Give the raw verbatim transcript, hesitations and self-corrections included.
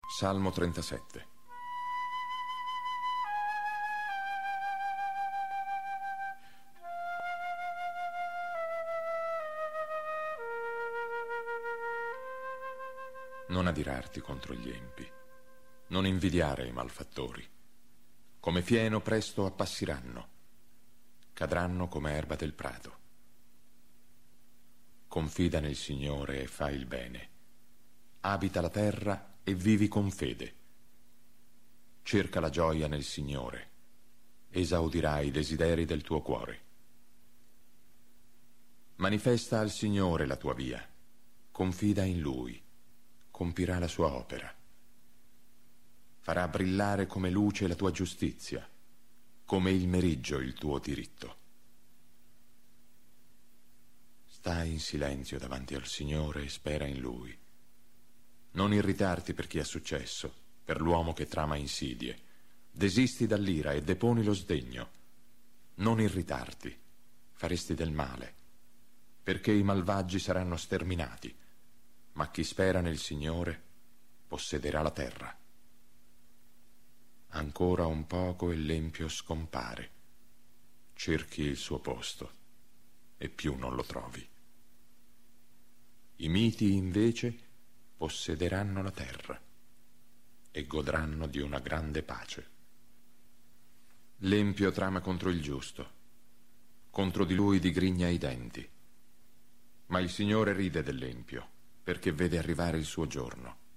Salmo trentasette. Non adirarti contro gli empi, non invidiare i malfattori. Come fieno presto appassiranno, cadranno come erba del prato. Confida nel Signore e fai il bene. Abita la terra e vivi con fede. Cerca la gioia nel Signore, esaudirai i desideri del tuo cuore. Manifesta al Signore la tua via, confida in Lui, compirà la sua opera. Farà brillare come luce la tua giustizia, come il meriggio il tuo diritto. Stai in silenzio davanti al Signore e spera in Lui. Non irritarti per chi è successo, per l'uomo che trama insidie. Desisti dall'ira e deponi lo sdegno. Non irritarti, faresti del male, perché i malvagi saranno sterminati, ma chi spera nel Signore possederà la terra. Ancora un poco e l'empio scompare. Cerchi il suo posto e più non lo trovi. I miti invece possederanno la terra e godranno di una grande pace. L'empio trama contro il giusto, contro di lui digrigna i denti, ma il Signore ride dell'empio perché vede arrivare il suo giorno.